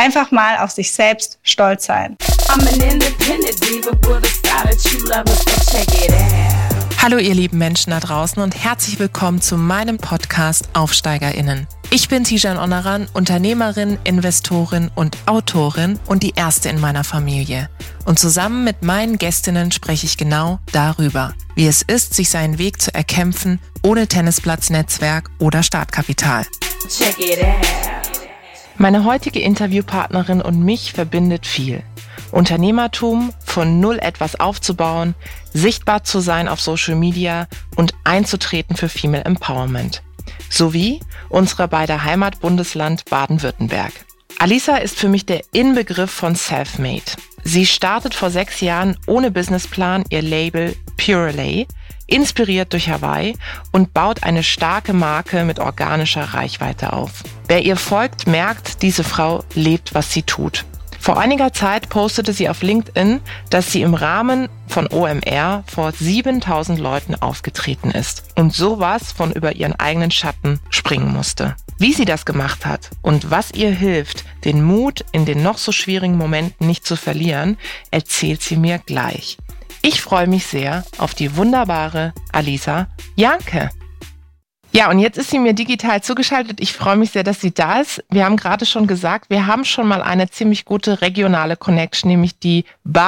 einfach mal auf sich selbst stolz sein. Hallo ihr lieben Menschen da draußen und herzlich willkommen zu meinem Podcast AufsteigerInnen. Ich bin Tijan Onaran, Unternehmerin, Investorin und Autorin und die erste in meiner Familie. Und zusammen mit meinen Gästinnen spreche ich genau darüber, wie es ist, sich seinen Weg zu erkämpfen, ohne Tennisplatz-Netzwerk oder Startkapital. Check it out. Meine heutige Interviewpartnerin und mich verbindet viel. Unternehmertum, von null etwas aufzubauen, sichtbar zu sein auf Social Media und einzutreten für Female Empowerment. Sowie unser beider Heimatbundesland Baden-Württemberg. Alisa ist für mich der Inbegriff von Selfmade. Sie startet vor 6 Jahren ohne Businessplan ihr Label Purelay, inspiriert durch Hawaii und baut eine starke Marke mit organischer Reichweite auf. Wer ihr folgt, merkt, diese Frau lebt, was sie tut. Vor einiger Zeit postete sie auf LinkedIn, dass sie im Rahmen von OMR vor 7.000 Leuten aufgetreten ist und sowas von über ihren eigenen Schatten springen musste. Wie sie das gemacht hat und was ihr hilft, den Mut in den noch so schwierigen Momenten nicht zu verlieren, erzählt sie mir gleich. Ich freue mich sehr auf die wunderbare Alisa Janke. Ja, und jetzt ist sie mir digital zugeschaltet. Ich freue mich sehr, dass sie da ist. Wir haben gerade schon gesagt, wir haben schon mal eine ziemlich gute regionale Connection, nämlich die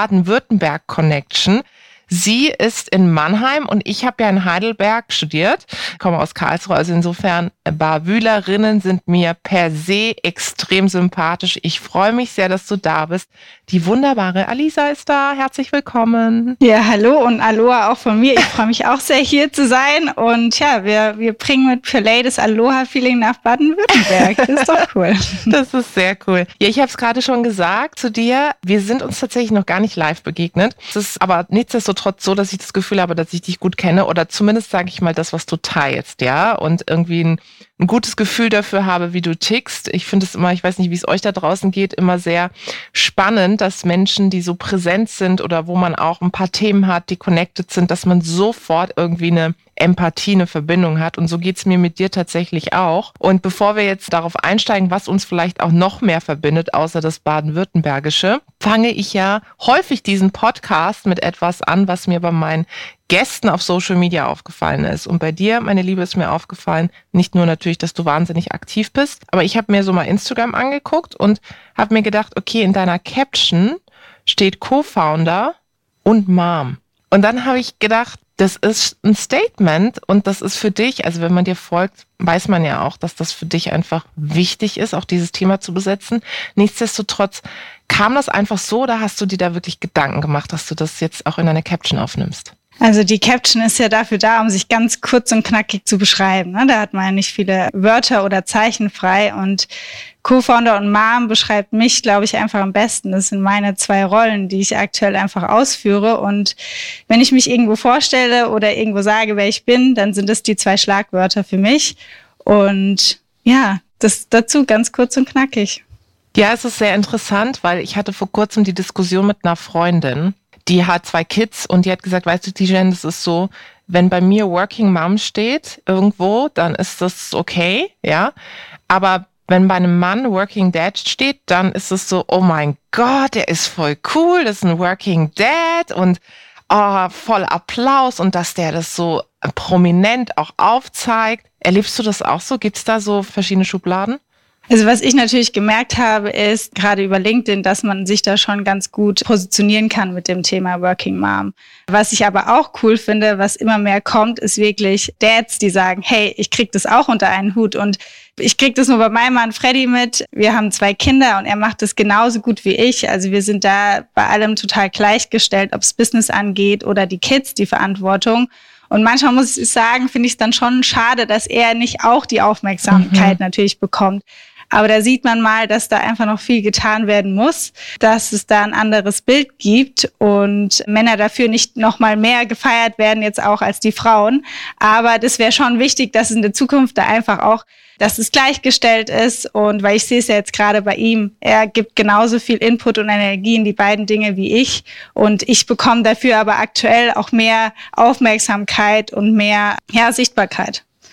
Baden-Württemberg-Connection. Sie ist in Mannheim und ich habe ja in Heidelberg studiert, komme aus Karlsruhe, also insofern Barwühlerinnen sind mir per se extrem sympathisch. Ich freue mich sehr, dass du da bist. Die wunderbare Alisa ist da. Herzlich willkommen. Ja, hallo und Aloha auch von mir. Ich freue mich auch sehr, hier zu sein. Und ja, wir bringen mit Purelay das Aloha-Feeling nach Baden-Württemberg. Das ist doch cool. Das ist sehr cool. Ja, ich habe es gerade schon gesagt zu dir. Wir sind uns tatsächlich noch gar nicht live begegnet. Es ist aber nichtsdestotrotz so, dass ich das Gefühl habe, dass ich dich gut kenne oder zumindest sage ich mal das, was du teilst, ja, und irgendwie ein gutes Gefühl dafür habe, wie du tickst. Ich finde es immer, ich weiß nicht, wie es euch da draußen geht, immer sehr spannend, dass Menschen, die so präsent sind oder wo man auch ein paar Themen hat, die connected sind, dass man sofort irgendwie eine Empathie, eine Verbindung hat. Und so geht's mir mit dir tatsächlich auch. Und bevor wir jetzt darauf einsteigen, was uns vielleicht auch noch mehr verbindet, außer das Baden-Württembergische, fange ich ja häufig diesen Podcast mit etwas an, was mir bei meinen Gästen auf Social Media aufgefallen ist. Und bei dir, meine Liebe, ist mir aufgefallen, nicht nur natürlich, dass du wahnsinnig aktiv bist, aber ich habe mir so mal Instagram angeguckt und habe mir gedacht, okay, in deiner Caption steht Co-Founder und Mom. Und dann habe ich gedacht, das ist ein Statement und das ist für dich, also wenn man dir folgt, weiß man ja auch, dass das für dich einfach wichtig ist, auch dieses Thema zu besetzen. Nichtsdestotrotz, kam das einfach so oder hast du dir da wirklich Gedanken gemacht, dass du das jetzt auch in deine Caption aufnimmst? Also die Caption ist ja dafür da, um sich ganz kurz und knackig zu beschreiben. Ne? Da hat man ja nicht viele Wörter oder Zeichen frei und Co-Founder und Mom beschreibt mich, glaube ich, einfach am besten. Das sind meine 2 Rollen, die ich aktuell einfach ausführe und wenn ich mich irgendwo vorstelle oder irgendwo sage, wer ich bin, dann sind das die 2 Schlagwörter für mich und ja, das dazu ganz kurz und knackig. Ja, es ist sehr interessant, weil ich hatte vor kurzem die Diskussion mit einer Freundin, die hat 2 Kids und die hat gesagt, weißt du, Tijan, das ist so, wenn bei mir Working Mom steht irgendwo, dann ist das okay, ja. Aber wenn bei einem Mann Working Dad steht, dann ist es so, oh mein Gott, der ist voll cool, das ist ein Working Dad und voll Applaus und dass der das so prominent auch aufzeigt. Erlebst du das auch so? Gibt's da so verschiedene Schubladen? Also was ich natürlich gemerkt habe, ist gerade über LinkedIn, dass man sich da schon ganz gut positionieren kann mit dem Thema Working Mom. Was ich aber auch cool finde, was immer mehr kommt, ist wirklich Dads, die sagen, hey, ich krieg das auch unter einen Hut und ich krieg das nur bei meinem Mann Freddy mit. Wir haben 2 Kinder und er macht das genauso gut wie ich. Also wir sind da bei allem total gleichgestellt, ob es Business angeht oder die Kids, die Verantwortung. Und manchmal muss ich sagen, finde ich es dann schon schade, dass er nicht auch die Aufmerksamkeit natürlich bekommt. Aber da sieht man mal, dass da einfach noch viel getan werden muss, dass es da ein anderes Bild gibt und Männer dafür nicht noch mal mehr gefeiert werden jetzt auch als die Frauen. Aber das wäre schon wichtig, dass es in der Zukunft da einfach auch, dass es gleichgestellt ist. Und weil ich sehe es ja jetzt gerade bei ihm, er gibt genauso viel Input und Energie in die beiden Dinge wie ich. Und ich bekomme dafür aber aktuell auch mehr Aufmerksamkeit und mehr Sichtbarkeit.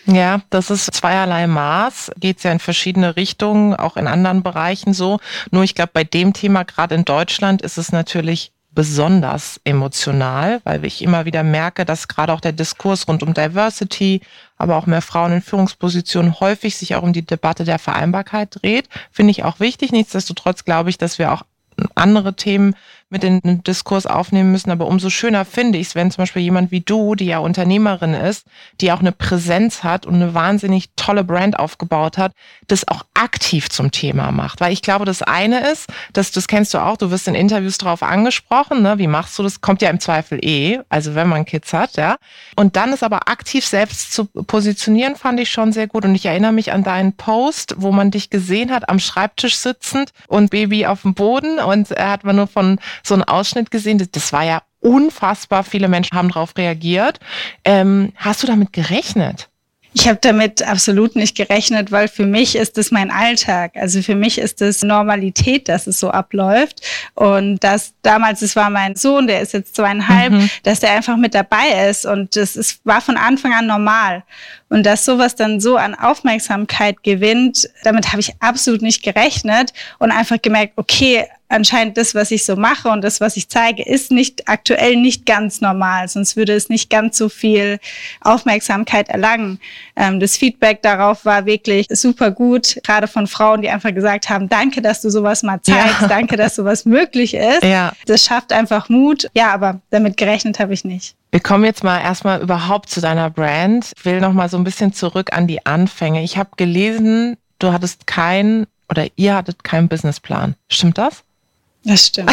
Ja, das ist zweierlei Maß. Geht es ja in verschiedene Richtungen, auch in anderen Bereichen so. Nur ich glaube, bei dem Thema, gerade in Deutschland, ist es natürlich besonders emotional, weil ich immer wieder merke, dass gerade auch der Diskurs rund um Diversity, aber auch mehr Frauen in Führungspositionen häufig sich auch um die Debatte der Vereinbarkeit dreht. Finde ich auch wichtig. Nichtsdestotrotz glaube ich, dass wir auch andere Themen mit in den Diskurs aufnehmen müssen. Aber umso schöner finde ich es, wenn zum Beispiel jemand wie du, die ja Unternehmerin ist, die auch eine Präsenz hat und eine wahnsinnig tolle Brand aufgebaut hat, das auch aktiv zum Thema macht. Weil ich glaube, das eine ist, das kennst du auch, du wirst in Interviews drauf angesprochen, ne? Wie machst du das? Kommt ja im Zweifel also wenn man Kids hat, ja. Und dann ist aber aktiv selbst zu positionieren, fand ich schon sehr gut. Und ich erinnere mich an deinen Post, wo man dich gesehen hat, am Schreibtisch sitzend und Baby auf dem Boden, und hat man nur von so einen Ausschnitt gesehen. Das war ja unfassbar. Viele Menschen haben darauf reagiert. Hast du damit gerechnet? Ich habe damit absolut nicht gerechnet, weil für mich ist es mein Alltag. Also für mich ist es Normalität, dass es so abläuft. Und das war mein Sohn, der ist jetzt 2,5, dass der einfach mit dabei ist. Und war von Anfang an normal. Und dass sowas dann so an Aufmerksamkeit gewinnt, damit habe ich absolut nicht gerechnet und einfach gemerkt, okay, anscheinend das, was ich so mache und das, was ich zeige, ist aktuell nicht ganz normal, sonst würde es nicht ganz so viel Aufmerksamkeit erlangen. Das Feedback darauf war wirklich super gut, gerade von Frauen, die einfach gesagt haben, danke, dass du sowas mal zeigst, danke, dass sowas möglich ist. Ja. Das schafft einfach Mut. Ja, aber damit gerechnet habe ich nicht. Wir kommen jetzt mal erstmal überhaupt zu deiner Brand. Ich will noch mal so ein bisschen zurück an die Anfänge. Ich habe gelesen, ihr hattet keinen Businessplan. Stimmt das? Das stimmt.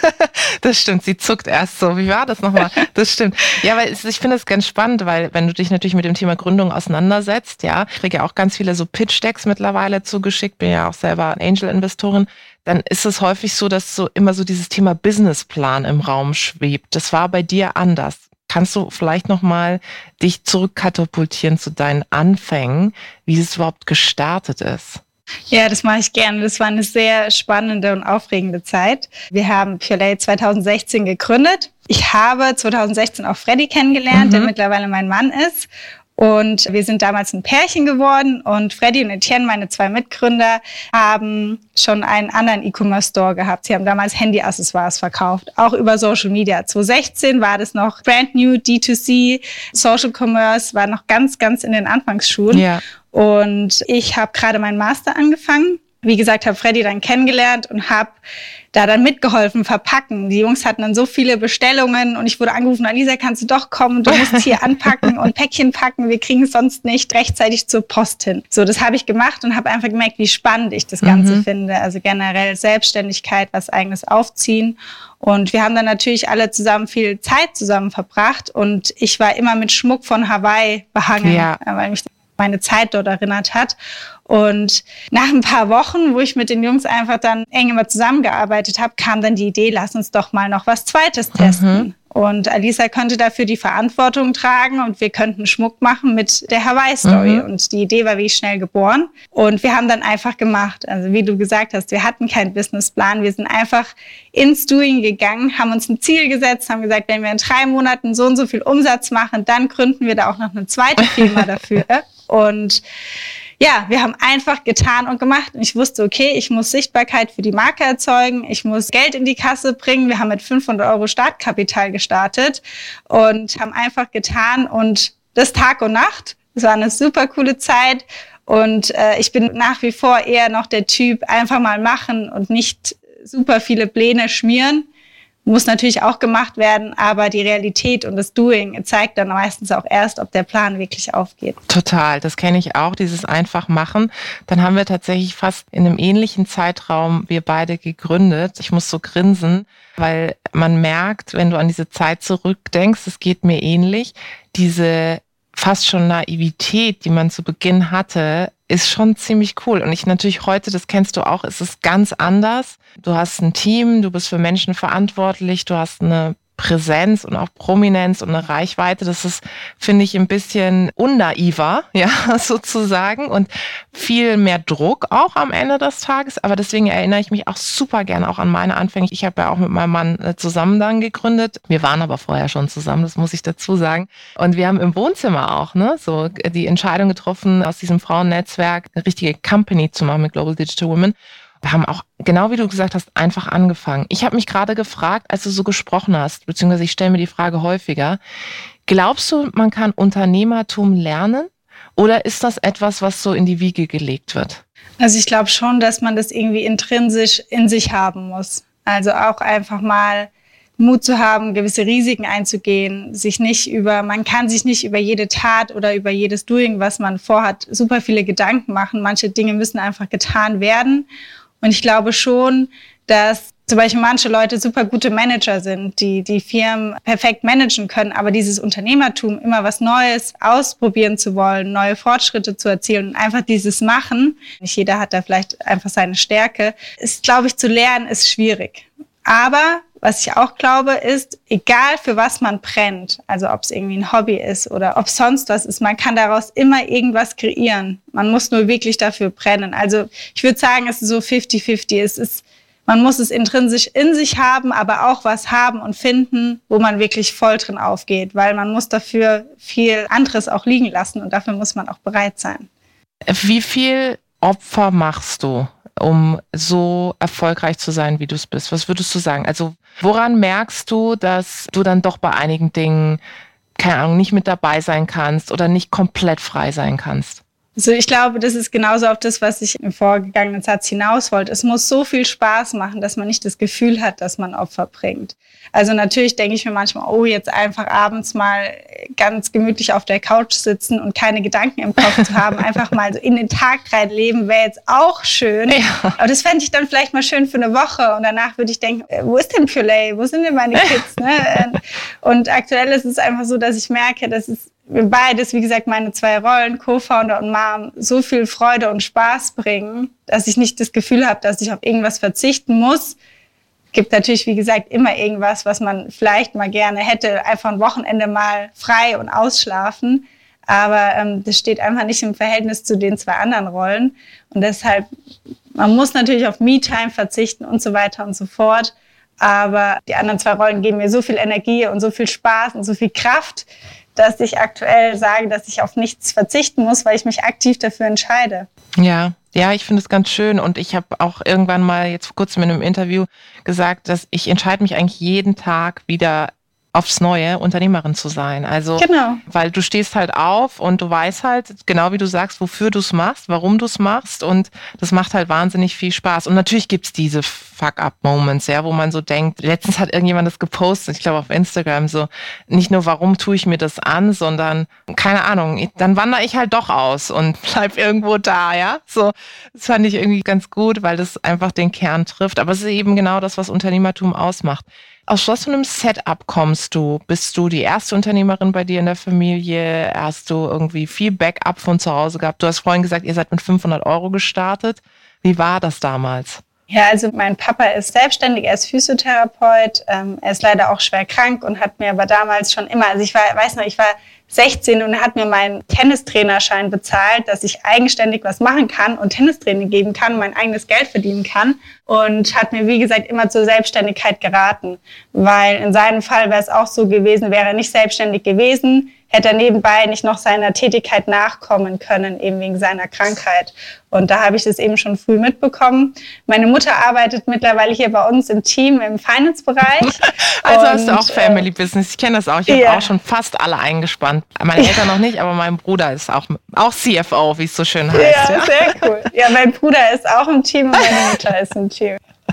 Das stimmt, sie zuckt erst so. Wie war das nochmal? Das stimmt. Ja, weil ich finde es ganz spannend, weil wenn du dich natürlich mit dem Thema Gründung auseinandersetzt, ja, ich kriege ja auch ganz viele so Pitch-Decks mittlerweile zugeschickt, bin ja auch selber Angel-Investorin, dann ist es häufig so, dass so immer so dieses Thema Businessplan im Raum schwebt. Das war bei dir anders. Kannst du vielleicht nochmal dich zurückkatapultieren zu deinen Anfängen, wie es überhaupt gestartet ist? Ja, das mache ich gerne. Das war eine sehr spannende und aufregende Zeit. Wir haben Purelay 2016 gegründet. Ich habe 2016 auch Freddy kennengelernt, der mittlerweile mein Mann ist. Und wir sind damals ein Pärchen geworden. Und Freddy und Etienne, meine 2 Mitgründer, haben schon einen anderen E-Commerce-Store gehabt. Sie haben damals Handy-Accessoires verkauft, auch über Social Media. 2016 war das noch brand new, D2C, Social Commerce, war noch ganz, ganz in den Anfangsschuhen. Ja. Und ich habe gerade meinen Master angefangen. Wie gesagt, habe Freddy dann kennengelernt und habe da dann mitgeholfen, verpacken. Die Jungs hatten dann so viele Bestellungen und ich wurde angerufen, Alisa, kannst du doch kommen? Du musst hier anpacken und Päckchen packen. Wir kriegen es sonst nicht rechtzeitig zur Post hin. So, das habe ich gemacht und habe einfach gemerkt, wie spannend ich das Ganze finde. Also generell Selbstständigkeit, was Eigenes aufziehen. Und wir haben dann natürlich alle zusammen viel Zeit zusammen verbracht und ich war immer mit Schmuck von Hawaii behangen, weil mich meine Zeit dort erinnert hat. Und nach ein paar Wochen, wo ich mit den Jungs einfach dann eng immer zusammengearbeitet habe, kam dann die Idee, lass uns doch mal noch was Zweites testen. Und Alisa könnte dafür die Verantwortung tragen und wir könnten Schmuck machen mit der Hawaii-Story. Und die Idee war wirklich schnell geboren. Und wir haben dann einfach gemacht. Also wie du gesagt hast, wir hatten keinen Businessplan. Wir sind einfach ins Doing gegangen, haben uns ein Ziel gesetzt, haben gesagt, wenn wir in 3 Monaten so und so viel Umsatz machen, dann gründen wir da auch noch eine zweite Firma dafür. Und ja, wir haben einfach getan und gemacht. Und ich wusste, okay, ich muss Sichtbarkeit für die Marke erzeugen. Ich muss Geld in die Kasse bringen. Wir haben mit 500 € Startkapital gestartet und haben einfach getan. Und das Tag und Nacht. Es war eine super coole Zeit. Und ich bin nach wie vor eher noch der Typ, einfach mal machen und nicht super viele Pläne schmieren. Muss natürlich auch gemacht werden, aber die Realität und das Doing zeigt dann meistens auch erst, ob der Plan wirklich aufgeht. Total, das kenne ich auch, dieses einfach machen. Dann haben wir tatsächlich fast in einem ähnlichen Zeitraum wir beide gegründet. Ich muss so grinsen, weil man merkt, wenn du an diese Zeit zurückdenkst, es geht mir ähnlich, diese fast schon Naivität, die man zu Beginn hatte, ist schon ziemlich cool. Und ich natürlich heute, das kennst du auch, ist es ganz anders. Du hast ein Team, du bist für Menschen verantwortlich, du hast eine Präsenz und auch Prominenz und eine Reichweite. Das ist, finde ich, ein bisschen unnaiver, ja, sozusagen, und viel mehr Druck auch am Ende des Tages. Aber deswegen erinnere ich mich auch super gerne auch an meine Anfänge. Ich habe ja auch mit meinem Mann zusammen dann gegründet. Wir waren aber vorher schon zusammen, das muss ich dazu sagen. Und wir haben im Wohnzimmer auch, so die Entscheidung getroffen, aus diesem Frauennetzwerk eine richtige Company zu machen mit Global Digital Women. Wir haben auch, genau wie du gesagt hast, einfach angefangen. Ich habe mich gerade gefragt, als du so gesprochen hast, beziehungsweise ich stelle mir die Frage häufiger, glaubst du, man kann Unternehmertum lernen oder ist das etwas, was so in die Wiege gelegt wird? Also ich glaube schon, dass man das irgendwie intrinsisch in sich haben muss. Also auch einfach mal Mut zu haben, gewisse Risiken einzugehen, man kann sich nicht über jede Tat oder über jedes Doing, was man vorhat, super viele Gedanken machen. Manche Dinge müssen einfach getan werden. Und ich glaube schon, dass zum Beispiel manche Leute super gute Manager sind, die Firmen perfekt managen können, aber dieses Unternehmertum, immer was Neues ausprobieren zu wollen, neue Fortschritte zu erzielen und einfach dieses Machen, nicht jeder hat da vielleicht einfach seine Stärke, ist, glaube ich, zu lernen, ist schwierig. Aber was ich auch glaube, ist, egal für was man brennt, also ob es irgendwie ein Hobby ist oder ob es sonst was ist, man kann daraus immer irgendwas kreieren. Man muss nur wirklich dafür brennen. Also ich würde sagen, es ist so 50-50. Man muss es intrinsisch in sich haben, aber auch was haben und finden, wo man wirklich voll drin aufgeht, weil man muss dafür viel anderes auch liegen lassen und dafür muss man auch bereit sein. Wie viel Opfer machst du, um so erfolgreich zu sein, wie du es bist? Was würdest du sagen? Also woran merkst du, dass du dann doch bei einigen Dingen, keine Ahnung, nicht mit dabei sein kannst oder nicht komplett frei sein kannst? Also ich glaube, das ist genauso auf das, was ich im vorgegangenen Satz hinaus wollte. Es muss so viel Spaß machen, dass man nicht das Gefühl hat, dass man Opfer bringt. Also natürlich denke ich mir manchmal, jetzt einfach abends mal ganz gemütlich auf der Couch sitzen und keine Gedanken im Kopf zu haben, einfach mal so in den Tag reinleben, wäre jetzt auch schön. Ja. Aber das fände ich dann vielleicht mal schön für eine Woche und danach würde ich denken, wo ist denn Purelay? Wo sind denn meine Kids? Ne? Und aktuell ist es einfach so, dass ich merke, dass es beides, wie gesagt, meine 2 Rollen, Co-Founder und Mom, so viel Freude und Spaß bringen, dass ich nicht das Gefühl habe, dass ich auf irgendwas verzichten muss. Gibt natürlich, wie gesagt, immer irgendwas, was man vielleicht mal gerne hätte, einfach ein Wochenende mal frei und ausschlafen. Aber das steht einfach nicht im Verhältnis zu den 2 anderen Rollen. Und deshalb, man muss natürlich auf Me-Time verzichten und so weiter und so fort. Aber die anderen 2 Rollen geben mir so viel Energie und so viel Spaß und so viel Kraft, dass ich aktuell sage, dass ich auf nichts verzichten muss, weil ich mich aktiv dafür entscheide. Ja, ich finde es ganz schön und ich habe auch irgendwann mal jetzt vor kurzem in einem Interview gesagt, dass ich entscheide mich eigentlich jeden Tag wieder aufs Neue, Unternehmerin zu sein. Also, genau. Weil du stehst halt auf und du weißt halt, genau wie du sagst, wofür du es machst, warum du es machst und das macht halt wahnsinnig viel Spaß. Und natürlich gibt's diese Fuck-up-Moments, ja, wo man so denkt, letztens hat irgendjemand das gepostet, ich glaube auf Instagram, so, nicht nur, warum tue ich mir das an, sondern, keine Ahnung, dann wandere ich halt doch aus und bleib irgendwo da, ja, so, das fand ich irgendwie ganz gut, weil das einfach den Kern trifft, aber es ist eben genau das, was Unternehmertum ausmacht. Aus was für einem Setup kommst du? Bist du die erste Unternehmerin bei dir in der Familie? Hast du irgendwie viel Backup von zu Hause gehabt? Du hast vorhin gesagt, ihr seid mit 500 € gestartet. Wie war das damals? Ja, also mein Papa ist selbstständig, er ist Physiotherapeut. Er ist leider auch schwer krank und hat mir aber damals schon immer, also ich war 16 und er hat mir meinen Tennistrainerschein bezahlt, dass ich eigenständig was machen kann und Tennistraining geben kann, mein eigenes Geld verdienen kann und hat mir, wie gesagt, immer zur Selbstständigkeit geraten, weil in seinem Fall wäre es auch so gewesen, wäre er nicht selbstständig gewesen, hätte er nebenbei nicht noch seiner Tätigkeit nachkommen können, eben wegen seiner Krankheit. Und da habe ich das eben schon früh mitbekommen. Meine Mutter arbeitet mittlerweile hier bei uns im Team im Finance-Bereich. Also hast du auch Family Business. Ich kenne das auch. Ich habe auch schon fast alle eingespannt. Meine Eltern noch nicht, aber mein Bruder ist auch CFO, wie es so schön heißt. Ja, sehr cool. Ja, mein Bruder ist auch im Team und meine Mutter ist im Team.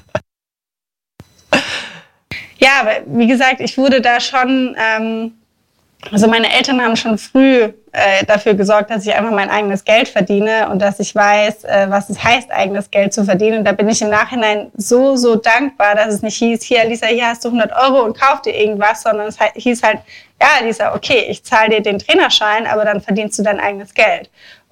Ja, aber wie gesagt, ich wurde da schon... Also meine Eltern haben schon früh dafür gesorgt, dass ich einfach mein eigenes Geld verdiene und dass ich weiß, was es heißt, eigenes Geld zu verdienen. Und da bin ich im Nachhinein so dankbar, dass es nicht hieß, hier Lisa, hier hast du 100 € und kauf dir irgendwas, sondern es hieß halt, ja Lisa, okay, ich zahle dir den Trainerschein, aber dann verdienst du dein eigenes Geld.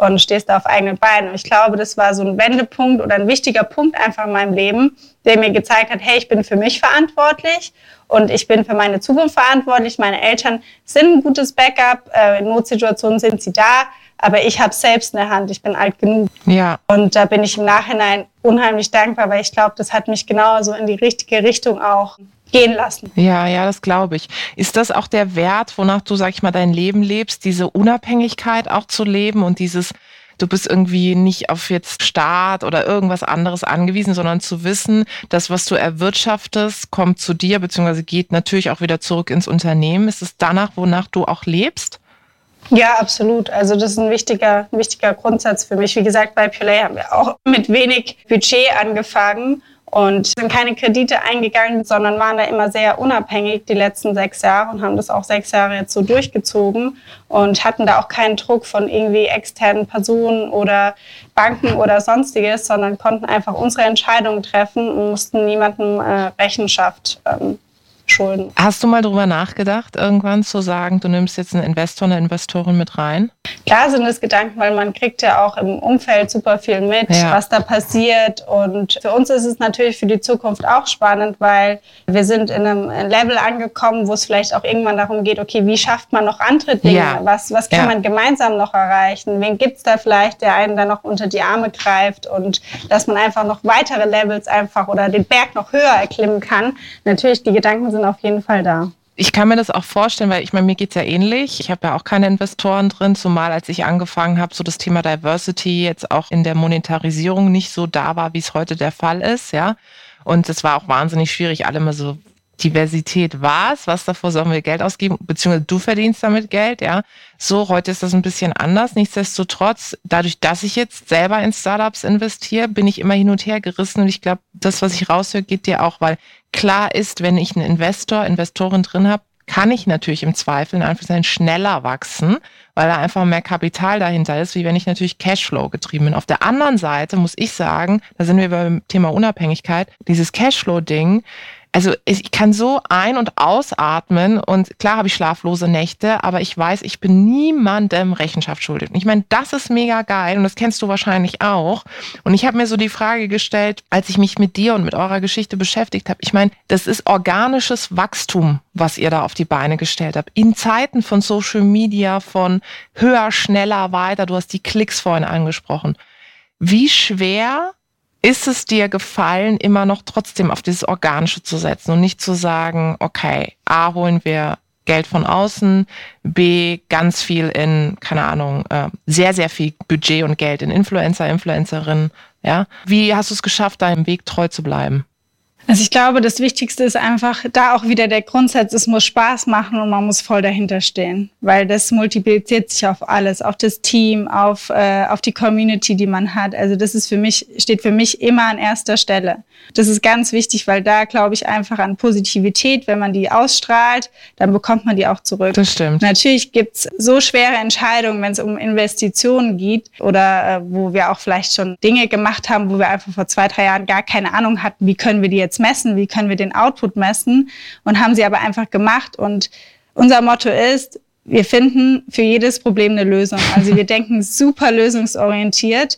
und stehst auf eigenen Beinen. Und ich glaube, das war so ein Wendepunkt oder ein wichtiger Punkt einfach in meinem Leben, der mir gezeigt hat, hey, ich bin für mich verantwortlich und ich bin für meine Zukunft verantwortlich. Meine Eltern sind ein gutes Backup, in Notsituationen sind sie da, aber ich habe selbst eine Hand, ich bin alt genug. Ja. Und da bin ich im Nachhinein unheimlich dankbar, weil ich glaube, das hat mich genauso in die richtige Richtung auch gehen lassen. Ja, das glaube ich. Ist das auch der Wert, wonach du, sag ich mal, dein Leben lebst, diese Unabhängigkeit auch zu leben und dieses, du bist irgendwie nicht auf jetzt Staat oder irgendwas anderes angewiesen, sondern zu wissen, das, was du erwirtschaftest, kommt zu dir, beziehungsweise geht natürlich auch wieder zurück ins Unternehmen. Ist es danach, wonach du auch lebst? Ja, absolut. Also das ist ein wichtiger Grundsatz für mich. Wie gesagt, bei Purelay haben wir auch mit wenig Budget angefangen und sind keine Kredite eingegangen, sondern waren da immer sehr unabhängig die letzten 6 Jahre und haben das auch 6 Jahre jetzt so durchgezogen und hatten da auch keinen Druck von irgendwie externen Personen oder Banken oder sonstiges, sondern konnten einfach unsere Entscheidungen treffen und mussten niemandem Rechenschaft schulden. Hast du mal drüber nachgedacht, irgendwann zu sagen, du nimmst jetzt einen Investor, eine Investorin mit rein? Klar sind es Gedanken, weil man kriegt ja auch im Umfeld super viel mit, was da passiert. Und für uns ist es natürlich für die Zukunft auch spannend, weil wir sind in einem Level angekommen, wo es vielleicht auch irgendwann darum geht, okay, wie schafft man noch andere Dinge? Ja. Was kann man gemeinsam noch erreichen? Wen gibt es da vielleicht, der einen dann noch unter die Arme greift und dass man einfach noch weitere Levels einfach oder den Berg noch höher erklimmen kann? Natürlich, die Gedanken sind auf jeden Fall da. Ich kann mir das auch vorstellen, weil ich meine, mir geht's ja ähnlich. Ich habe ja auch keine Investoren drin, zumal als ich angefangen habe, so das Thema Diversity jetzt auch in der Monetarisierung nicht so da war, wie es heute der Fall ist, ja. Und es war auch wahnsinnig schwierig, alle mal so, Diversität was davor sollen wir Geld ausgeben, beziehungsweise du verdienst damit Geld, ja. So, heute ist das ein bisschen anders. Nichtsdestotrotz, dadurch, dass ich jetzt selber in Startups investiere, bin ich immer hin und her gerissen und ich glaube, das, was ich raushöre, geht dir auch, weil klar ist, wenn ich einen Investorin drin habe, kann ich natürlich im Zweifel in Anführungszeichen schneller wachsen, weil da einfach mehr Kapital dahinter ist, wie wenn ich natürlich Cashflow getrieben bin. Auf der anderen Seite muss ich sagen, da sind wir beim Thema Unabhängigkeit, dieses Cashflow-Ding, also ich kann so ein- und ausatmen und klar habe ich schlaflose Nächte, aber ich weiß, ich bin niemandem Rechenschaft schuldig. Und ich meine, das ist mega geil und das kennst du wahrscheinlich auch. Und ich habe mir so die Frage gestellt, als ich mich mit dir und mit eurer Geschichte beschäftigt habe, ich meine, das ist organisches Wachstum, was ihr da auf die Beine gestellt habt. In Zeiten von Social Media, von höher, schneller, weiter, du hast die Klicks vorhin angesprochen. Wie schwer ist es dir gefallen, immer noch trotzdem auf dieses Organische zu setzen und nicht zu sagen, okay, A, holen wir Geld von außen, B, ganz viel in, keine Ahnung, sehr, sehr viel Budget und Geld in Influencer, Influencerinnen, ja? Wie hast du es geschafft, deinem Weg treu zu bleiben? Also ich glaube, das Wichtigste ist einfach, da auch wieder der Grundsatz, es muss Spaß machen und man muss voll dahinter stehen, weil das multipliziert sich auf alles, auf das Team, auf die Community, die man hat. Also das ist steht für mich immer an erster Stelle. Das ist ganz wichtig, weil da glaube ich einfach an Positivität, wenn man die ausstrahlt, dann bekommt man die auch zurück. Das stimmt. Natürlich gibt's so schwere Entscheidungen, wenn es um Investitionen geht oder wo wir auch vielleicht schon Dinge gemacht haben, wo wir einfach vor 2, 3 Jahren gar keine Ahnung hatten, wie können wir die jetzt messen, wie können wir den Output messen und haben sie aber einfach gemacht. Und unser Motto ist, wir finden für jedes Problem eine Lösung. Also wir denken super lösungsorientiert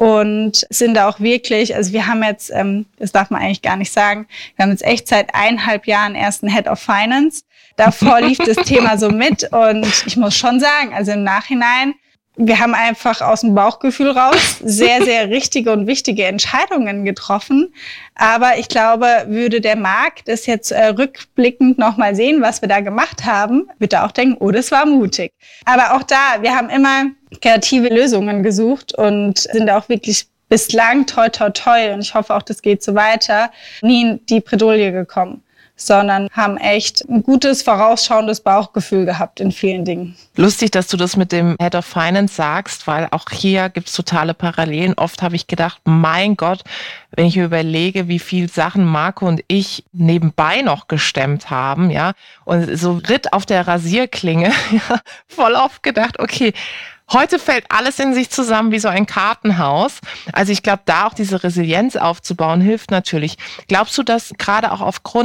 und sind da auch wirklich, also wir haben jetzt, das darf man eigentlich gar nicht sagen, wir haben jetzt echt seit 1,5 Jahren erst einen Head of Finance. Davor lief das Thema so mit und ich muss schon sagen, also im Nachhinein, wir haben einfach aus dem Bauchgefühl raus sehr, sehr richtige und wichtige Entscheidungen getroffen. Aber ich glaube, würde der Markt das jetzt rückblickend nochmal sehen, was wir da gemacht haben, wird er auch denken, oh, das war mutig. Aber auch da, wir haben immer kreative Lösungen gesucht und sind auch wirklich bislang toi, toi, toi, und ich hoffe auch, das geht so weiter, nie in die Bredouille gekommen, sondern haben echt ein gutes, vorausschauendes Bauchgefühl gehabt in vielen Dingen. Lustig, dass du das mit dem Head of Finance sagst, weil auch hier gibt's totale Parallelen. Oft habe ich gedacht, mein Gott, wenn ich mir überlege, wie viel Sachen Marco und ich nebenbei noch gestemmt haben, ja, und so Ritt auf der Rasierklinge, ja, voll oft gedacht, okay, heute fällt alles in sich zusammen wie so ein Kartenhaus. Also ich glaube, da auch diese Resilienz aufzubauen, hilft natürlich. Glaubst du, dass gerade auch aufgrund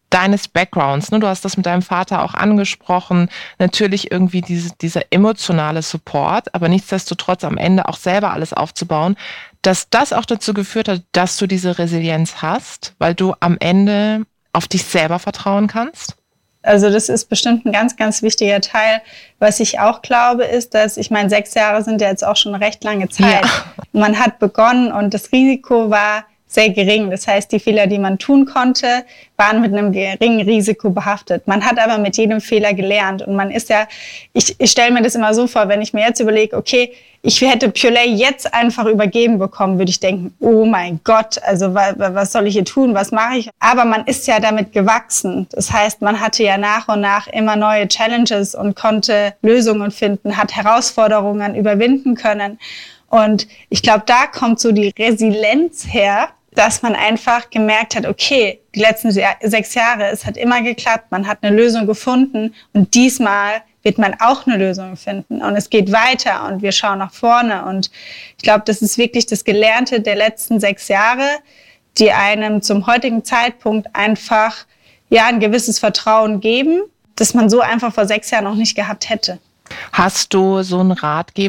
deines Backgrounds, ne? Du hast das mit deinem Vater auch angesprochen, natürlich irgendwie dieser emotionale Support, aber nichtsdestotrotz am Ende auch selber alles aufzubauen, dass das auch dazu geführt hat, dass du diese Resilienz hast, weil du am Ende auf dich selber vertrauen kannst? Also das ist bestimmt ein ganz, ganz wichtiger Teil. Was ich auch glaube, ist, dass, ich meine, 6 Jahre sind ja jetzt auch schon eine recht lange Zeit. Ja. Man hat begonnen und das Risiko war sehr gering. Das heißt, die Fehler, die man tun konnte, waren mit einem geringen Risiko behaftet. Man hat aber mit jedem Fehler gelernt. Und man ist ja, ich stelle mir das immer so vor, wenn ich mir jetzt überlege, okay, ich hätte Purelay jetzt einfach übergeben bekommen, würde ich denken, oh mein Gott, also was soll ich hier tun, was mache ich? Aber man ist ja damit gewachsen. Das heißt, man hatte ja nach und nach immer neue Challenges und konnte Lösungen finden, hat Herausforderungen überwinden können. Und ich glaube, da kommt so die Resilienz her, dass man einfach gemerkt hat, okay, die letzten 6 Jahre, es hat immer geklappt, man hat eine Lösung gefunden und diesmal wird man auch eine Lösung finden und es geht weiter und wir schauen nach vorne. Und ich glaube, das ist wirklich das Gelernte der letzten 6 Jahre, die einem zum heutigen Zeitpunkt einfach ja ein gewisses Vertrauen geben, das man so einfach vor 6 Jahren noch nicht gehabt hätte. Hast du so einen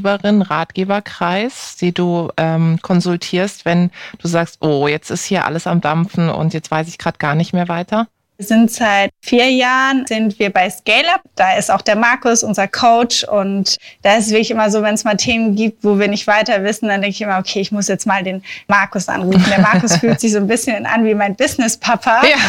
Ratgeberkreis, die du konsultierst, wenn du sagst, oh, jetzt ist hier alles am Dampfen und jetzt weiß ich gerade gar nicht mehr weiter? Wir sind seit 4 Jahren sind wir bei ScaleUp. Da ist auch der Markus, unser Coach. Und da ist es wirklich immer so, wenn es mal Themen gibt, wo wir nicht weiter wissen, dann denke ich immer, okay, ich muss jetzt mal den Markus anrufen. Der Markus fühlt sich so ein bisschen an wie mein Business-Papa. Ja.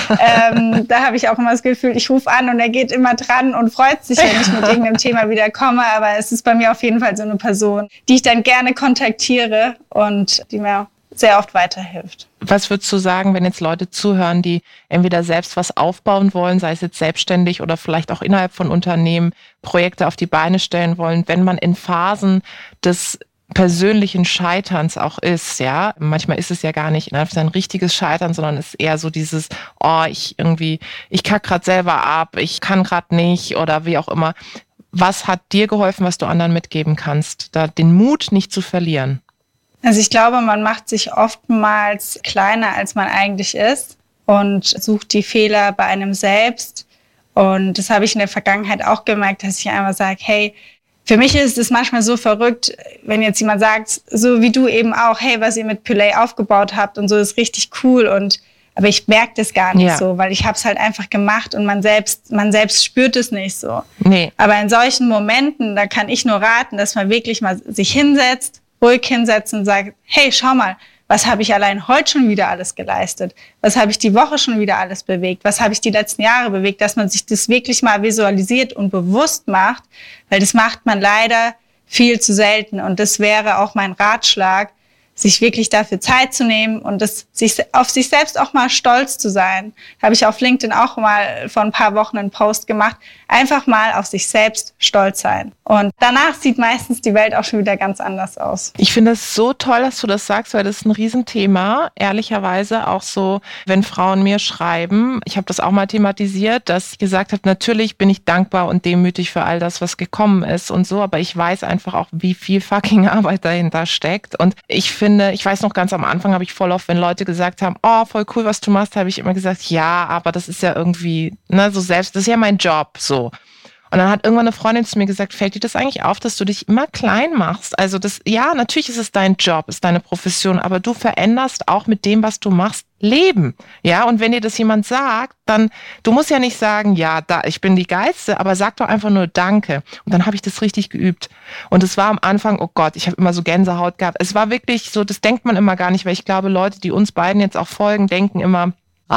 Da habe ich auch immer das Gefühl, ich rufe an und er geht immer dran und freut sich, wenn ich mit irgendeinem Thema wieder komme. Aber es ist bei mir auf jeden Fall so eine Person, die ich dann gerne kontaktiere und die mir sehr oft weiterhilft. Was würdest du sagen, wenn jetzt Leute zuhören, die entweder selbst was aufbauen wollen, sei es jetzt selbstständig oder vielleicht auch innerhalb von Unternehmen, Projekte auf die Beine stellen wollen, wenn man in Phasen des persönlichen Scheiterns auch ist, ja? Manchmal ist es ja gar nicht ein richtiges Scheitern, sondern es ist eher so dieses, ich kack gerade selber ab, ich kann gerade nicht oder wie auch immer. Was hat dir geholfen, was du anderen mitgeben kannst, da den Mut nicht zu verlieren? Also ich glaube, man macht sich oftmals kleiner, als man eigentlich ist und sucht die Fehler bei einem selbst. Und das habe ich in der Vergangenheit auch gemerkt, dass ich einfach sage, hey, für mich ist es manchmal so verrückt, wenn jetzt jemand sagt, so wie du eben auch, hey, was ihr mit Purelay aufgebaut habt und so, ist richtig cool. Aber ich merke das gar nicht so, weil ich habe es halt einfach gemacht und man selbst spürt es nicht so. Nee. Aber in solchen Momenten, da kann ich nur raten, dass man wirklich mal sich hinsetzt, ruhig hinsetzen und sagt, hey, schau mal, was habe ich allein heute schon wieder alles geleistet? Was habe ich die Woche schon wieder alles bewegt? Was habe ich die letzten Jahre bewegt? Dass man sich das wirklich mal visualisiert und bewusst macht, weil das macht man leider viel zu selten. Und das wäre auch mein Ratschlag, sich wirklich dafür Zeit zu nehmen und auf sich selbst auch mal stolz zu sein. Habe ich auf LinkedIn auch mal vor ein paar Wochen einen Post gemacht. Einfach mal auf sich selbst stolz sein. Und danach sieht meistens die Welt auch schon wieder ganz anders aus. Ich finde es so toll, dass du das sagst, weil das ist ein Riesenthema. Ehrlicherweise auch so, wenn Frauen mir schreiben, ich habe das auch mal thematisiert, dass ich gesagt habe, natürlich bin ich dankbar und demütig für all das, was gekommen ist und so, aber ich weiß einfach auch, wie viel fucking Arbeit dahinter steckt. Und ich weiß noch ganz am Anfang, habe ich voll oft, wenn Leute gesagt haben, oh, voll cool, was du machst, habe ich immer gesagt, ja, aber das ist ja irgendwie, so selbst, das ist ja mein Job, so. Und dann hat irgendwann eine Freundin zu mir gesagt, fällt dir das eigentlich auf, dass du dich immer klein machst? Also natürlich ist es dein Job, ist deine Profession, aber du veränderst auch mit dem, was du machst, Leben. Ja, und wenn dir das jemand sagt, dann, du musst ja nicht sagen, ja, ich bin die Geilste, aber sag doch einfach nur Danke. Und dann habe ich das richtig geübt. Und es war am Anfang, oh Gott, ich habe immer so Gänsehaut gehabt. Es war wirklich so, das denkt man immer gar nicht, weil ich glaube, Leute, die uns beiden jetzt auch folgen, denken immer,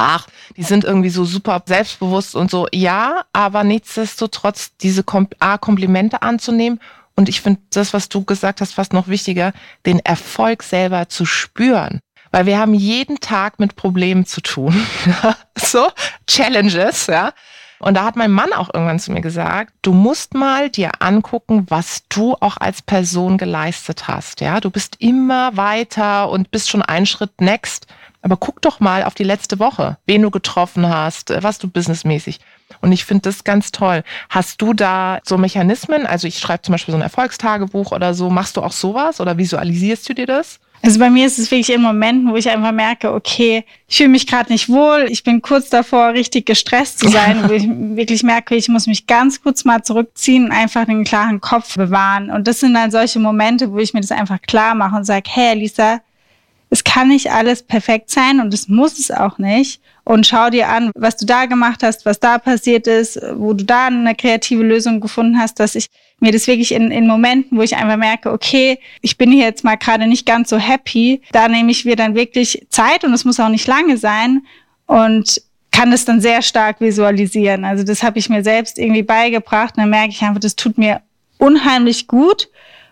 die sind irgendwie so super selbstbewusst und so. Ja, aber nichtsdestotrotz diese Komplimente anzunehmen. Und ich finde das, was du gesagt hast, fast noch wichtiger, den Erfolg selber zu spüren. Weil wir haben jeden Tag mit Problemen zu tun. So, Challenges, ja. Und da hat mein Mann auch irgendwann zu mir gesagt, du musst mal dir angucken, was du auch als Person geleistet hast. Ja, du bist immer weiter und bist schon einen Schritt next. Aber guck doch mal auf die letzte Woche, wen du getroffen hast, was du businessmäßig. Und ich finde das ganz toll. Hast du da so Mechanismen? Also ich schreibe zum Beispiel so ein Erfolgstagebuch oder so. Machst du auch sowas oder visualisierst du dir das? Also bei mir ist es wirklich in Momenten, wo ich einfach merke, okay, ich fühle mich gerade nicht wohl, ich bin kurz davor, richtig gestresst zu sein, wo ich wirklich merke, ich muss mich ganz kurz mal zurückziehen und einfach den klaren Kopf bewahren. Und das sind dann solche Momente, wo ich mir das einfach klar mache und sage, hey Lisa, es kann nicht alles perfekt sein und es muss es auch nicht. Und schau dir an, was du da gemacht hast, was da passiert ist, wo du da eine kreative Lösung gefunden hast, dass ich mir das wirklich in Momenten, wo ich einfach merke, okay, ich bin hier jetzt mal gerade nicht ganz so happy, da nehme ich mir dann wirklich Zeit und es muss auch nicht lange sein und kann das dann sehr stark visualisieren. Also das habe ich mir selbst irgendwie beigebracht und dann merke ich einfach, das tut mir unheimlich gut.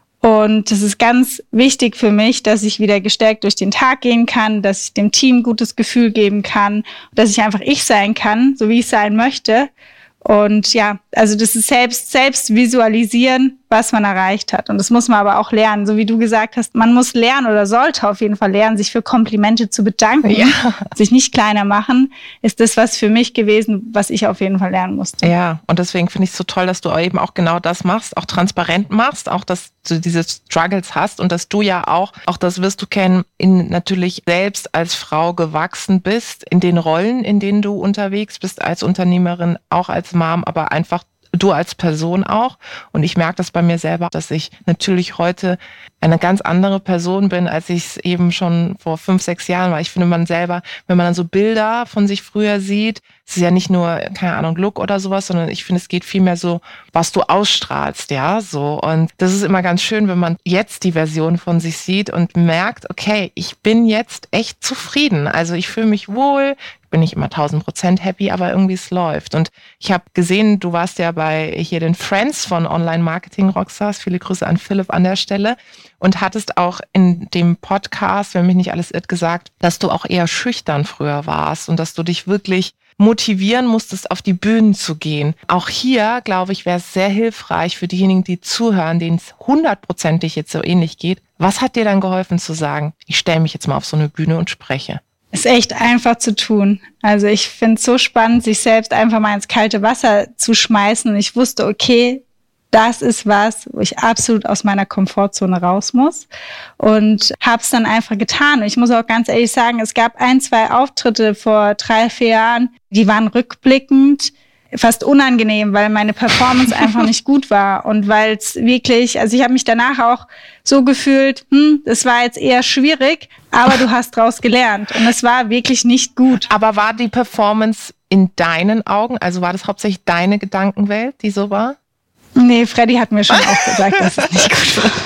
Und das ist ganz wichtig für mich, dass ich wieder gestärkt durch den Tag gehen kann, dass ich dem Team gutes Gefühl geben kann, dass ich einfach ich sein kann, so wie ich sein möchte. Und ja, also das ist selbst visualisieren, was man erreicht hat. Und das muss man aber auch lernen. So wie du gesagt hast, man muss lernen oder sollte auf jeden Fall lernen, sich für Komplimente zu bedanken, sich nicht kleiner machen, ist das was für mich gewesen, was ich auf jeden Fall lernen musste. Ja, und deswegen finde ich es so toll, dass du eben auch genau das machst, auch transparent machst, auch dass du diese Struggles hast und dass du ja auch das wirst du kennen, natürlich selbst als Frau gewachsen bist, in den Rollen, in denen du unterwegs bist, als Unternehmerin, auch als Mom, aber einfach du als Person auch. Und ich merke das bei mir selber, dass ich natürlich heute eine ganz andere Person bin, als ich es eben schon vor 5, 6 Jahren war. Ich finde, man selber, wenn man dann so Bilder von sich früher sieht, es ist ja nicht nur, keine Ahnung, Look oder sowas, sondern ich finde, es geht vielmehr so, was du ausstrahlst, ja, so. Und das ist immer ganz schön, wenn man jetzt die Version von sich sieht und merkt, okay, ich bin jetzt echt zufrieden. Also ich fühle mich wohl, bin nicht immer 1000% happy, aber irgendwie es läuft. Und ich habe gesehen, du warst ja bei hier den Friends von Online-Marketing-Rockstars, viele Grüße an Philipp an der Stelle, und hattest auch in dem Podcast, wenn mich nicht alles irrt, gesagt, dass du auch eher schüchtern früher warst und dass du dich wirklich motivieren musstest, auf die Bühnen zu gehen. Auch hier, glaube ich, wäre es sehr hilfreich für diejenigen, die zuhören, denen es 100%ig jetzt so ähnlich geht. Was hat dir dann geholfen zu sagen, ich stelle mich jetzt mal auf so eine Bühne und spreche? Ist echt einfach zu tun. Also ich finde es so spannend, sich selbst einfach mal ins kalte Wasser zu schmeißen. Und ich wusste, okay, das ist was, wo ich absolut aus meiner Komfortzone raus muss. Und habe es dann einfach getan. Und ich muss auch ganz ehrlich sagen, es gab 1, 2 Auftritte vor 3, 4 Jahren, die waren rückblickend fast unangenehm, weil meine Performance einfach nicht gut war und weil es wirklich, also ich habe mich danach auch so gefühlt, das war jetzt eher schwierig, aber du hast draus gelernt und es war wirklich nicht gut. Aber war die Performance in deinen Augen, also war das hauptsächlich deine Gedankenwelt, die so war? Nee, Freddy hat mir schon auch gesagt, dass es nicht gut war.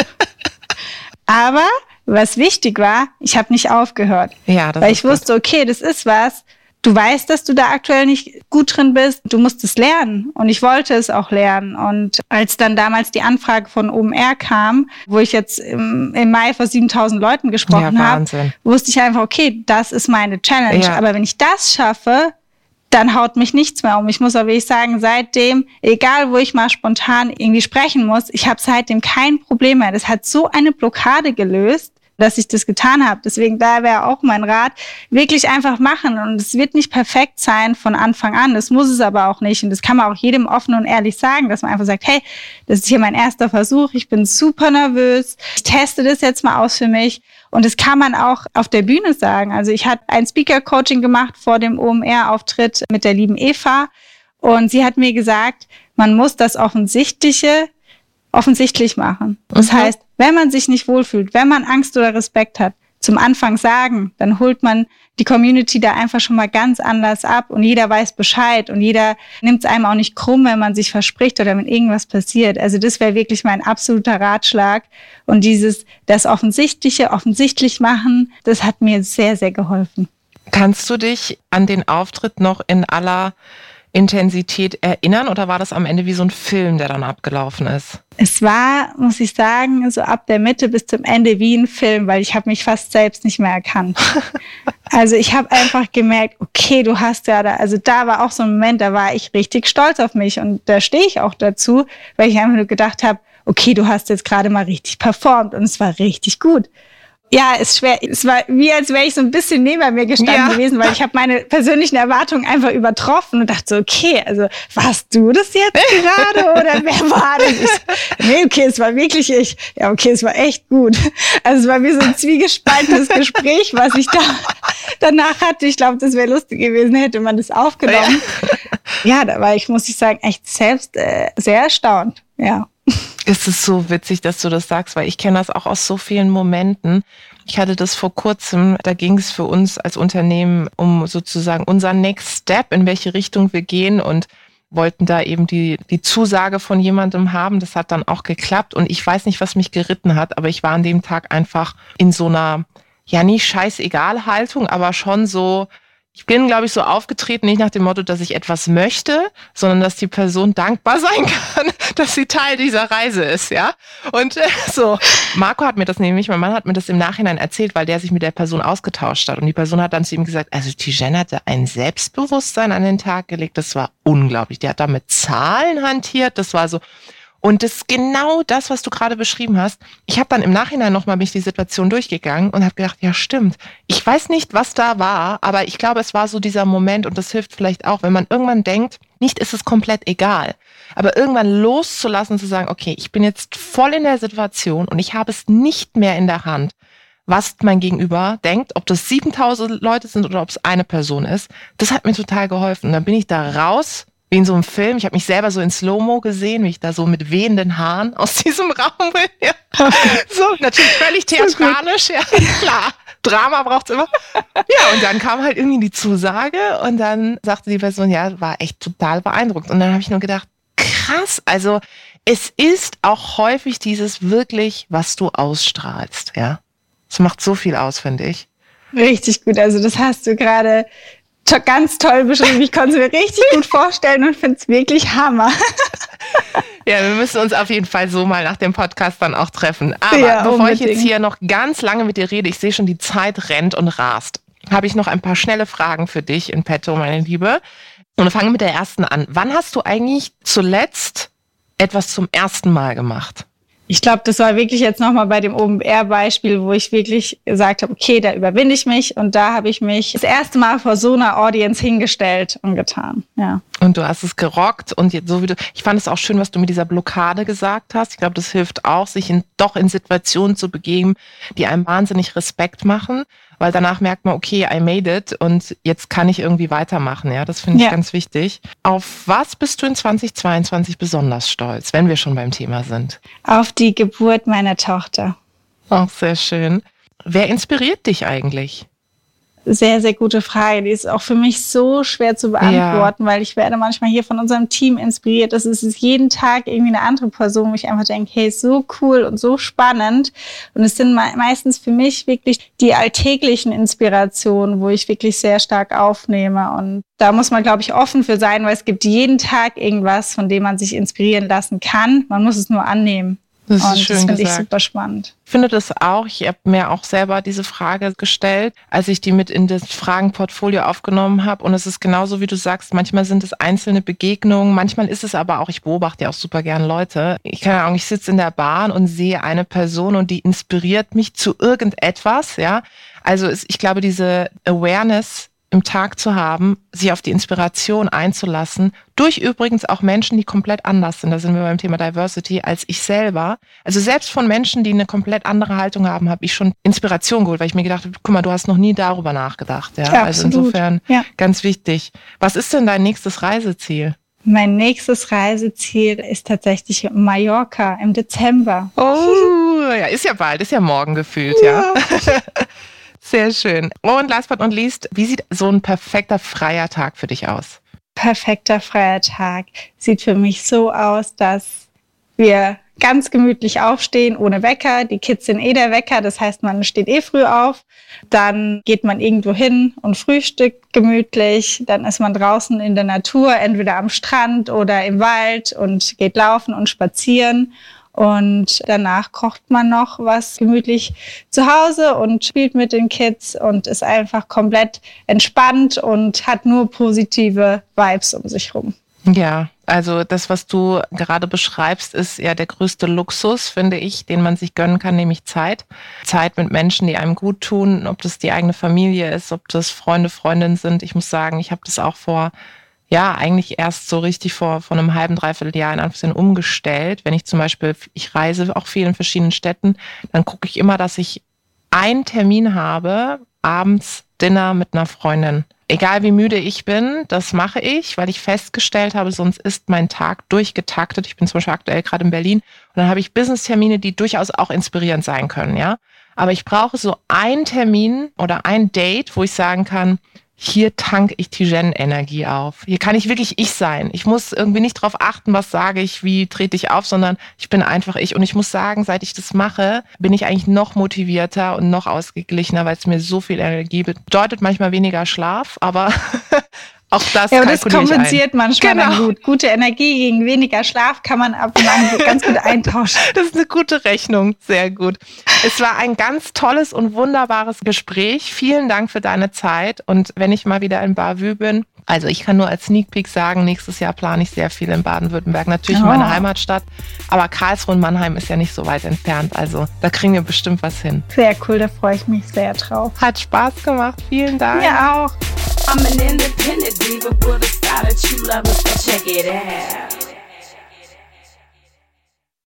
Aber was wichtig war, ich habe nicht aufgehört, weil ich wusste, okay, das ist was, du weißt, dass du da aktuell nicht gut drin bist. Du musst es lernen. Und ich wollte es auch lernen. Und als dann damals die Anfrage von OMR kam, wo ich jetzt im Mai vor 7.000 Leuten gesprochen habe, wusste ich einfach, okay, das ist meine Challenge. Ja. Aber wenn ich das schaffe, dann haut mich nichts mehr um. Ich muss aber wirklich sagen, seitdem, egal wo ich mal spontan irgendwie sprechen muss, ich habe seitdem kein Problem mehr. Das hat so eine Blockade gelöst, dass ich das getan habe. Deswegen, da wäre auch mein Rat, wirklich einfach machen. Und es wird nicht perfekt sein von Anfang an. Das muss es aber auch nicht. Und das kann man auch jedem offen und ehrlich sagen, dass man einfach sagt, hey, das ist hier mein erster Versuch. Ich bin super nervös. Ich teste das jetzt mal aus für mich. Und das kann man auch auf der Bühne sagen. Also ich hatte ein Speaker-Coaching gemacht vor dem OMR-Auftritt mit der lieben Eva. Und sie hat mir gesagt, man muss das Offensichtliche offensichtlich machen. Das heißt, wenn man sich nicht wohlfühlt, wenn man Angst oder Respekt hat, zum Anfang sagen, dann holt man die Community da einfach schon mal ganz anders ab und jeder weiß Bescheid und jeder nimmt es einem auch nicht krumm, wenn man sich verspricht oder wenn irgendwas passiert. Also das wäre wirklich mein absoluter Ratschlag. Und das Offensichtliche offensichtlich machen, das hat mir sehr, sehr geholfen. Kannst du dich an den Auftritt noch in aller Intensität erinnern oder war das am Ende wie so ein Film, der dann abgelaufen ist? Es war, muss ich sagen, so ab der Mitte bis zum Ende wie ein Film, weil ich habe mich fast selbst nicht mehr erkannt. Also ich habe einfach gemerkt, okay, du hast ja da, also da war auch so ein Moment, da war ich richtig stolz auf mich und da stehe ich auch dazu, weil ich einfach nur gedacht habe, okay, du hast jetzt gerade mal richtig performt und es war richtig gut. Ja, ist schwer. Es war wie, als wäre ich so ein bisschen neben mir gestanden gewesen, weil ich habe meine persönlichen Erwartungen einfach übertroffen und dachte so, okay, also warst du das jetzt gerade oder wer war das? Nee, okay, es war wirklich ich. Ja, okay, es war echt gut. Also es war wie so ein zwiegespaltenes Gespräch, was ich da danach hatte. Ich glaube, das wäre lustig gewesen, hätte man das aufgenommen. Ja, da war ich, muss ich sagen, echt selbst sehr erstaunt. Ja. Es ist so witzig, dass du das sagst, weil ich kenne das auch aus so vielen Momenten. Ich hatte das vor kurzem, da ging es für uns als Unternehmen um sozusagen unseren Next Step, in welche Richtung wir gehen und wollten da eben die Zusage von jemandem haben. Das hat dann auch geklappt und ich weiß nicht, was mich geritten hat, aber ich war an dem Tag einfach in so einer, ja nicht scheißegal Haltung, aber schon so, ich bin, glaube ich, so aufgetreten, nicht nach dem Motto, dass ich etwas möchte, sondern dass die Person dankbar sein kann, dass sie Teil dieser Reise ist, ja. Und so, Marco hat mir das nämlich, mein Mann hat mir das im Nachhinein erzählt, weil der sich mit der Person ausgetauscht hat. Und die Person hat dann zu ihm gesagt, also Tijen hatte ein Selbstbewusstsein an den Tag gelegt, das war unglaublich. Der hat da mit Zahlen hantiert, das war so. Und das ist genau das, was du gerade beschrieben hast. Ich habe dann im Nachhinein nochmal mich die Situation durchgegangen und habe gedacht, ja stimmt. Ich weiß nicht, was da war, aber ich glaube, es war so dieser Moment und das hilft vielleicht auch, wenn man irgendwann denkt, nicht ist es komplett egal, aber irgendwann loszulassen und zu sagen, okay, ich bin jetzt voll in der Situation und ich habe es nicht mehr in der Hand, was mein Gegenüber denkt, ob das 7000 Leute sind oder ob es eine Person ist. Das hat mir total geholfen. Und dann bin ich da raus, wie in so einem Film. Ich habe mich selber so in Slow-Mo gesehen, wie ich da so mit wehenden Haaren aus diesem Raum bin. Ja. So, natürlich völlig theatralisch, ja, klar. Drama braucht's immer. Ja, und dann kam halt irgendwie die Zusage und dann sagte die Person, ja, war echt total beeindruckt. Und dann habe ich nur gedacht, krass, also es ist auch häufig dieses wirklich, was du ausstrahlst, ja. Das macht so viel aus, finde ich. Richtig gut, also das hast du gerade ganz toll beschrieben. Ich konnte es mir richtig gut vorstellen und finde es wirklich Hammer. Ja, wir müssen uns auf jeden Fall so mal nach dem Podcast dann auch treffen. Aber ja, bevor ich jetzt hier noch ganz lange mit dir rede, ich sehe schon, die Zeit rennt und rast, habe ich noch ein paar schnelle Fragen für dich in petto, meine Liebe. Und wir fangen mit der ersten an. Wann hast du eigentlich zuletzt etwas zum ersten Mal gemacht? Ich glaube, das war wirklich jetzt nochmal bei dem OMR-Beispiel, wo ich wirklich gesagt habe, okay, da überwinde ich mich. Und da habe ich mich das erste Mal vor so einer Audience hingestellt und getan. Ja. Und du hast es gerockt. Und jetzt so wie ich fand es auch schön, was du mit dieser Blockade gesagt hast. Ich glaube, das hilft auch, sich doch in Situationen zu begeben, die einem wahnsinnig Respekt machen. Weil danach merkt man, okay, I made it und jetzt kann ich irgendwie weitermachen. Ja, das finde ich ganz wichtig. Auf was bist du in 2022 besonders stolz, wenn wir schon beim Thema sind? Auf die Geburt meiner Tochter. Auch sehr schön. Wer inspiriert dich eigentlich? Sehr, sehr gute Frage. Die ist auch für mich so schwer zu beantworten, weil ich werde manchmal hier von unserem Team inspiriert. Es ist jeden Tag irgendwie eine andere Person, wo ich einfach denke, hey, so cool und so spannend. Und es sind meistens für mich wirklich die alltäglichen Inspirationen, wo ich wirklich sehr stark aufnehme. Und da muss man, glaube ich, offen für sein, weil es gibt jeden Tag irgendwas, von dem man sich inspirieren lassen kann. Man muss es nur annehmen. Das ist schön das finde ich gesagt. super spannend. Ich finde das auch. Ich habe mir auch selber diese Frage gestellt, als ich die mit in das Fragenportfolio aufgenommen habe. Und es ist genauso, wie du sagst, manchmal sind es einzelne Begegnungen, manchmal ist es aber auch, ich beobachte ja auch super gern Leute. Ich sitze in der Bahn und sehe eine Person und die inspiriert mich zu irgendetwas. Ja, also ich glaube, diese Awareness im Tag zu haben, sich auf die Inspiration einzulassen, durch übrigens auch Menschen, die komplett anders sind, da sind wir beim Thema Diversity, als ich selber. Also selbst von Menschen, die eine komplett andere Haltung haben, habe ich schon Inspiration geholt, weil ich mir gedacht habe, guck mal, du hast noch nie darüber nachgedacht. Ja, also absolut. Insofern ganz wichtig. Was ist denn dein nächstes Reiseziel? Mein nächstes Reiseziel ist tatsächlich Mallorca im Dezember. Oh, ja, ist ja bald, ist ja morgen gefühlt, ja. Sehr schön. Und last but not least, wie sieht so ein perfekter freier Tag für dich aus? Perfekter freier Tag sieht für mich so aus, dass wir ganz gemütlich aufstehen, ohne Wecker. Die Kids sind der Wecker, das heißt, man steht früh auf. Dann geht man irgendwo hin und frühstückt gemütlich. Dann ist man draußen in der Natur, entweder am Strand oder im Wald und geht laufen und spazieren. Und danach kocht man noch was gemütlich zu Hause und spielt mit den Kids und ist einfach komplett entspannt und hat nur positive Vibes um sich rum. Ja, Also das, was du gerade beschreibst, ist ja der größte Luxus, finde ich, den man sich gönnen kann, nämlich Zeit. Zeit mit Menschen, die einem gut tun, ob das die eigene Familie ist, ob das Freunde, Freundinnen sind. Ich muss sagen, ich habe das auch eigentlich erst so richtig vor einem halben, dreiviertel Jahr in Anführungszeichen umgestellt. Wenn ich zum Beispiel, ich reise auch viel in verschiedenen Städten, dann gucke ich immer, dass ich einen Termin habe, abends Dinner mit einer Freundin. Egal wie müde ich bin, das mache ich, weil ich festgestellt habe, sonst ist mein Tag durchgetaktet. Ich bin zum Beispiel aktuell gerade in Berlin und dann habe ich Business-Termine, die durchaus auch inspirierend sein können, ja. Aber ich brauche so einen Termin oder ein Date, wo ich sagen kann, hier tanke ich Tijen-Energie auf. Hier kann ich wirklich ich sein. Ich muss irgendwie nicht drauf achten, was sage ich, wie trete ich auf, sondern ich bin einfach ich. Und ich muss sagen, seit ich das mache, bin ich eigentlich noch motivierter und noch ausgeglichener, weil es mir so viel Energie bedeutet. Manchmal weniger Schlaf, aber auch das ja, aber das kompensiert manchmal dann gut. Gute Energie gegen weniger Schlaf kann man ab und an ganz gut eintauschen. Das ist eine gute Rechnung, sehr gut. Es war ein ganz tolles und wunderbares Gespräch. Vielen Dank für deine Zeit. Und wenn ich mal wieder in Bavü bin, also ich kann nur als Sneak Peek sagen, nächstes Jahr plane ich sehr viel in Baden-Württemberg. Natürlich meine Heimatstadt, aber Karlsruhe und Mannheim ist ja nicht so weit entfernt. Also da kriegen wir bestimmt was hin. Sehr cool, da freue ich mich sehr drauf. Hat Spaß gemacht, vielen Dank. Mir auch. I'm an independent diva with a style that you love, so check it out.